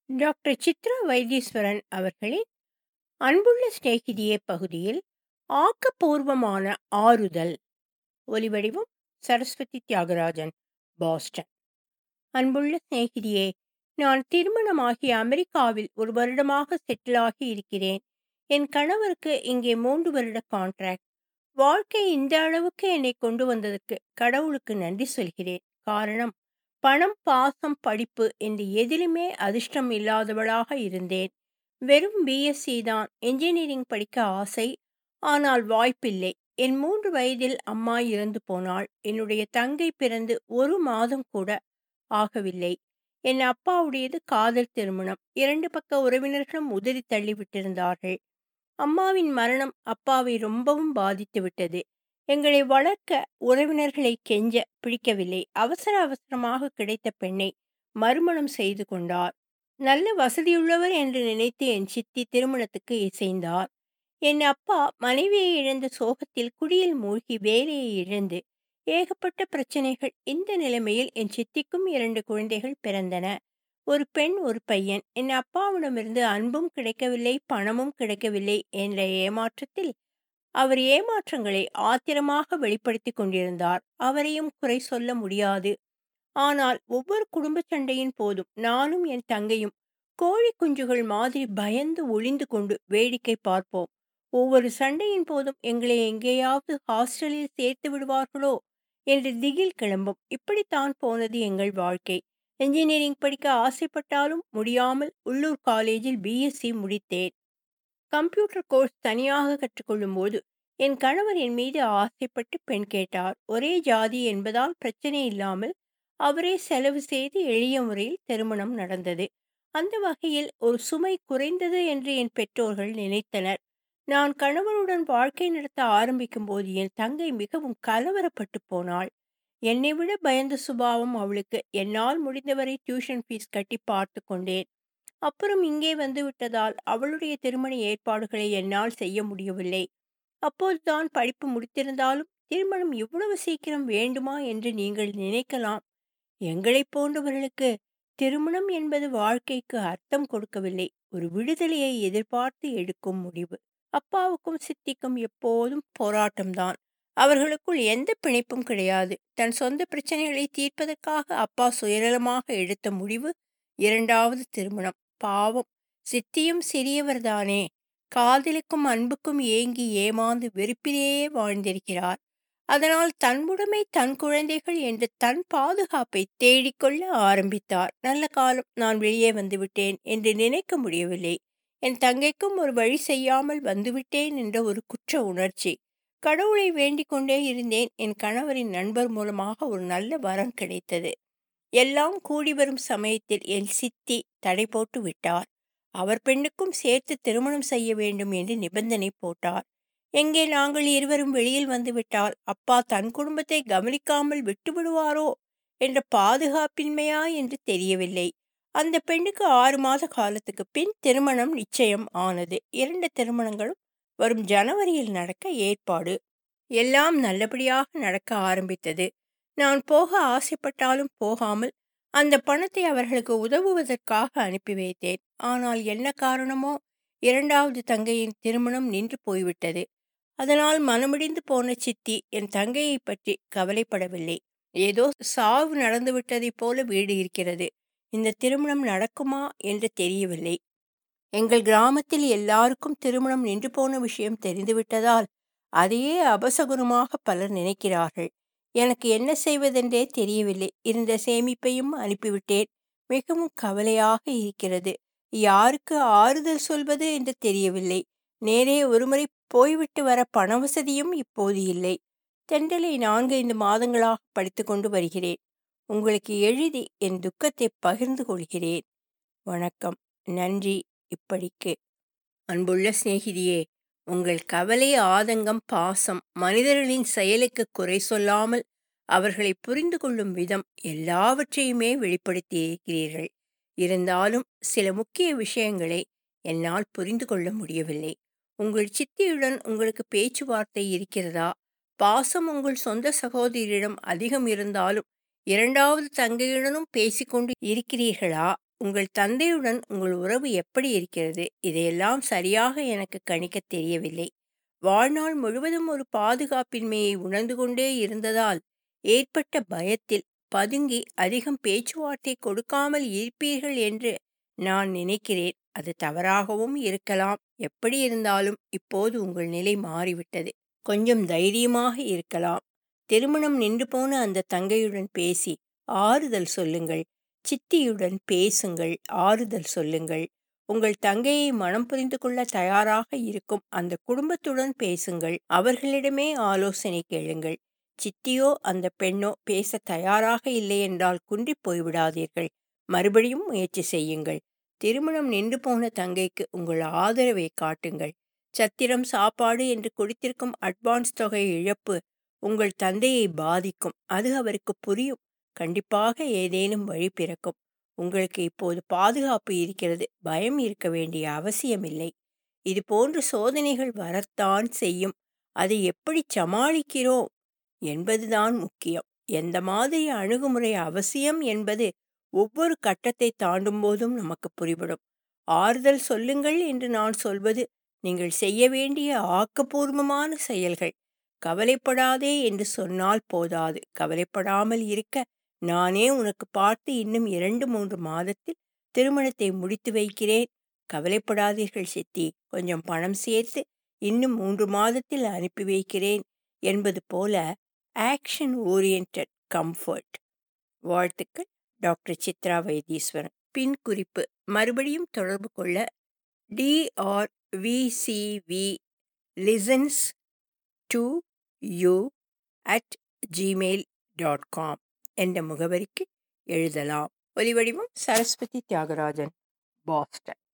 Doctor Chitra Vaitheeswaran அவர்களின் அன்புள்ள சிநேகிதியே பகுதியில் ஆக்கப்பூர்வமான ஆறுதல். ஒலிவடிவம் சரஸ்வதி தியாகராஜன், பாஸ்டன். அன்புள்ள சிநேகிதியே, நான் திருமணமாகி அமெரிக்காவில் 1 வருடமாக செட்டிலாகி இருக்கிறேன். என் கணவருக்கு இங்கே 3 வருட கான்ட்ராக்ட். வாழ்க்கை இந்த அளவுக்கு என்னை கொண்டு வந்ததற்கு கடவுளுக்கு நன்றி சொல்கிறேன். காரணம், பணம், பாசம், படிப்பு என்று எதிலுமே அதிர்ஷ்டம் இல்லாதவளாக இருந்தேன். வெறும் பிஎஸ்சி தான். என்ஜினியரிங் படிக்க ஆசை, ஆனால் வாய்ப்பில்லை. என் 3 வயதில் அம்மா இறந்து போனாள். என்னுடைய தங்கை பிறந்து 1 மாதம் கூட ஆகவில்லை. என் அப்பாவுடையது காதல் திருமணம். 2 பக்க உறவினர்களும் உதறி தள்ளிவிட்டிருந்தார்கள். அம்மாவின் மரணம் அப்பாவை ரொம்பவும் பாதித்து விட்டது. எங்களை வளர்க்க உறவினர்களை கெஞ்ச பிடிக்கவில்லை. அவசர அவசரமாக கிடைத்த பெண்ணை மறுமணம் செய்து கொண்டார். நல்ல வசதியுள்ளவர் என்று நினைத்து என் சித்தி திருமணத்துக்கு இசைந்தார். என் அப்பா மனைவியை இழந்த சோகத்தில் குடியில் மூழ்கி வேலையை இழந்து ஏகப்பட்ட பிரச்சனைகள். இந்த நிலைமையில் என் சித்திக்கும் 2 குழந்தைகள் பிறந்தன. ஒரு பெண், ஒரு பையன். என் அப்பாவிடமிருந்து அன்பும் கிடைக்கவில்லை, பணமும் கிடைக்கவில்லை என்ற ஏமாற்றத்தில் அவர் ஏமாற்றங்களை ஆத்திரமாக வெளிப்படுத்தி கொண்டிருந்தார். அவரையும் குறை சொல்ல முடியாது. ஆனால் ஒவ்வொரு குடும்ப சண்டையின் போதும் நானும் என் தங்கையும் கோழி குஞ்சுகள் மாதிரி பயந்து ஒளிந்து கொண்டு வேடிக்கை பார்ப்போம். ஒவ்வொரு சண்டையின் போதும் எங்களை எங்கேயாவது ஹாஸ்டலில் சேர்த்து விடுவார்களோ என்று திகில் கிளம்பும். இப்படித்தான் போனது எங்கள் வாழ்க்கை. என்ஜினியரிங் படிக்க ஆசைப்பட்டாலும் முடியாமல் உள்ளூர் காலேஜில் பிஎஸ்சி முடித்தேன். கம்ப்யூட்டர் கோர்ஸ் தனியாக கற்றுக்கொள்ளும் போது என் கணவர் என் மீது ஆசைப்பட்டு பெண் கேட்டார். ஒரே ஜாதி என்பதால் பிரச்சனை இல்லாமல் அவரே செலவு செய்து எளிய முறையில் திருமணம் நடந்தது. அந்த வகையில் ஒரு சுமை குறைந்தது என்று என் பெற்றோர்கள் நினைத்தனர். நான் கணவருடன் வாழ்க்கை நடத்த ஆரம்பிக்கும் போது என் தங்கை மிகவும் கலவரப்பட்டு போனாள். என்னை விட பயந்த சுபாவம் அவளுக்கு. என்னால் முடிந்தவரை டியூஷன் ஃபீஸ் கட்டி பார்த்து கொண்டேன். அப்புறம் இங்கே வந்து விட்டதால் அவளுடைய திருமண ஏற்பாடுகளை என்னால் செய்ய முடியவில்லை. அப்போதுதான் படிப்பு முடித்திருந்தாலும் திருமணம் இவ்வளவு சீக்கிரம் வேண்டுமா என்று நீங்கள் நினைக்கலாம். எங்களைப் போன்றவர்களுக்கு திருமணம் என்பது வாழ்க்கைக்கு அர்த்தம் கொடுக்கவில்லை, ஒரு விடுதலையை எதிர்பார்த்து எடுக்கும் முடிவு. அப்பாவுக்கும் சித்திக்கும் எப்போதும் போராட்டம்தான். அவர்களுக்குள் எந்த பிணைப்பும் கிடையாது. தன் சொந்த பிரச்சனைகளை தீர்ப்பதற்காக அப்பா சுயநலமாக எடுத்த முடிவு 2வது திருமணம். பாவம், சித்தியும் சிறியவர்தானே. காதலுக்கும் அன்புக்கும் ஏங்கி ஏமாந்து வெறுப்பிலேயே வாழ்ந்திருக்கிறார். அதனால் தன்னுடைமை, தன் குழந்தைகள் என்று தன் பாதுகாப்பை தேடிக்கொள்ள ஆரம்பித்தார். நல்ல காலம், நான் வெளியே வந்துவிட்டேன் என்று நினைக்க முடியவில்லை. என் தங்கைக்கும் ஒரு வழி செய்யாமல் வந்துவிட்டேன் என்ற ஒரு குற்ற உணர்ச்சி. கடவுளை வேண்டிக் கொண்டே இருந்தேன். என் கணவரின் நண்பர் மூலமாக ஒரு நல்ல வரம் கிடைத்தது. எல்லாம் கூடி வரும் சமயத்தில் என் சித்தி தடை போட்டு விட்டார். அவர் பெண்ணுக்கும் சேர்த்து திருமணம் செய்ய வேண்டும் என்று நிபந்தனை போட்டார். எங்கே நாங்கள் இருவரும் வெளியில் வந்துவிட்டால் அப்பா தன் குடும்பத்தை கவனிக்காமல் விட்டு விடுவாரோ என்ற பாதுகாப்பின்மையா என்று தெரியவில்லை. அந்த பெண்ணுக்கு 6 மாத காலத்துக்கு பின் திருமணம் நிச்சயம் ஆனது. 2 திருமணங்களும் வரும் ஜனவரியில் நடக்க ஏற்பாடு. எல்லாம் நல்லபடியாக நடக்க ஆரம்பித்தது. நான் போக ஆசைப்பட்டாலும் போகாமல் அந்த பணத்தை அவர்களுக்கு உதவுவதற்காக அனுப்பி வைத்தேன். ஆனால் என்ன காரணமோ 2வது தங்கையின் திருமணம் நின்று போய்விட்டது. அதனால் மனமிடிந்து போன சித்தி என் தங்கையை பற்றி கவலைப்படவில்லை. ஏதோ சாவு நடந்துவிட்டதைப் போல வீடு இருக்கிறது. இந்த திருமணம் நடக்குமா என்று தெரியவில்லை. எங்கள் கிராமத்தில் எல்லாருக்கும் திருமணம் நின்று போன விஷயம் தெரிந்துவிட்டதால் அதையே அபசகுனமாக பலர் நினைக்கிறார்கள். எனக்கு என்ன செய்வதென்றே தெரியவில்லை. இருந்த சேமிப்பையும் அனுப்பிவிட்டேன். மிகவும் கவலையாக இருக்கிறது. யாருக்கு ஆறுதல் சொல்வது என்று தெரியவில்லை. நேரே ஒருமுறை போய்விட்டு வர பண வசதியும் இப்போது இல்லை. தெண்டலை 4-5 மாதங்களாக படித்து கொண்டு வருகிறேன். உங்களுக்கு எழுதி என் துக்கத்தை பகிர்ந்து கொள்கிறேன். வணக்கம். நன்றி. இப்படிக்கு. அன்புள்ள சிநேகிதியே, உங்கள் கவலை, ஆதங்கம், பாசம், மனிதர்களின் செயலுக்கு குறை சொல்லாமல் அவர்களை புரிந்து கொள்ளும் விதம் எல்லாவற்றையுமே வெளிப்படுத்தியிருக்கிறீர்கள். இருந்தாலும் சில முக்கிய விஷயங்களை என்னால் புரிந்து கொள்ள முடியவில்லை. உங்கள் சித்தியுடன் உங்களுக்கு பேச்சுவார்த்தை இருக்கிறதா? பாசம் உங்கள் சொந்த சகோதரியிடம் அதிகம் இருந்தாலும் 2வது தங்கையுடனும் பேசிக்கொண்டு இருக்கிறீர்களா? உங்கள் தந்தையுடன் உங்கள் உறவு எப்படி இருக்கிறது? இதையெல்லாம் சரியாக எனக்கு கணிக்கத் தெரியவில்லை. வாழ்நாள் முழுவதும் ஒரு பாதுகாப்பின்மையை உணர்ந்து கொண்டே இருந்ததால் ஏற்பட்ட பயத்தில் பதுங்கி அதிகம் பேச்சுவார்த்தை கொடுக்காமல் இருப்பீர்கள் என்று நான் நினைக்கிறேன். அது தவறாகவும் இருக்கலாம். எப்படி இருந்தாலும் இப்போது உங்கள் நிலை மாறிவிட்டது. கொஞ்சம் தைரியமாக இருக்கலாம். திருமணம் நின்று போன அந்த தங்கையுடன் பேசி ஆறுதல் சொல்லுங்கள். சித்தியுடன் பேசுங்கள், ஆறுதல் சொல்லுங்கள். உங்கள் தங்கையை மனம் புரிந்து கொள்ள தயாராக இருக்கும் அந்த குடும்பத்துடன் பேசுங்கள். அவர்களிடமே ஆலோசனை கேளுங்கள். சித்தியோ அந்த பெண்ணோ பேச தயாராக இல்லை என்றால் குன்றி போய்விடாதீர்கள். மறுபடியும் முயற்சி செய்யுங்கள். திருமணம் நின்று போன தங்கைக்கு உங்கள் ஆதரவை காட்டுங்கள். சத்திரம் சாப்பாடு என்று கொடுத்திருக்கும் அட்வான்ஸ் தொகை இழப்பு உங்கள் தந்தையை பாதிக்கும். அது அவருக்கு புரியும். கண்டிப்பாக ஏதேனும் வழி பிறக்கும். உங்களுக்கு இப்போது பாதுகாப்பு இருக்கிறது. பயம் இருக்க வேண்டிய அவசியமில்லை. இது போன்ற சோதனைகள் வரத்தான் செய்யும். அதை எப்படி சமாளிக்கிறோம் என்பதுதான் முக்கியம். எந்த மாதிரி அணுகுமுறை அவசியம் என்பது ஒவ்வொரு கட்டத்தை தாண்டும் போதும் நமக்கு புரிபடும். ஆறுதல் சொல்லுங்கள் என்று நான் சொல்வது நீங்கள் செய்ய வேண்டிய ஆக்கப்பூர்வமான செயல்கள். கவலைப்படாதே என்று சொன்னால் போதாது. கவலைப்படாமல் இருக்க நானே உனக்கு பார்த்து இன்னும் 2-3 மாதத்தில் திருமணத்தை முடித்து வைக்கிறேன். கவலைப்படாதீர்கள் சித்தி. கொஞ்சம் பணம் சேர்த்து இன்னும் 3 மாதத்தில் அனுப்பி வைக்கிறேன் என்பது போல ஆக்ஷன் ஓரியன்ட் கம்ஃபர்ட். வாழ்த்துக்கள். டாக்டர் சித்ரா வைத்தீஸ்வரன். பின் குறிப்பு. மறுபடியும் தொடர்பு கொள்ள drvcv listens to you @gmail.com என்ற முகவரிக்கு எழுதலாம். ஒலிவடிவம் சரஸ்வதி தியாகராஜன், பாஸ்டன்.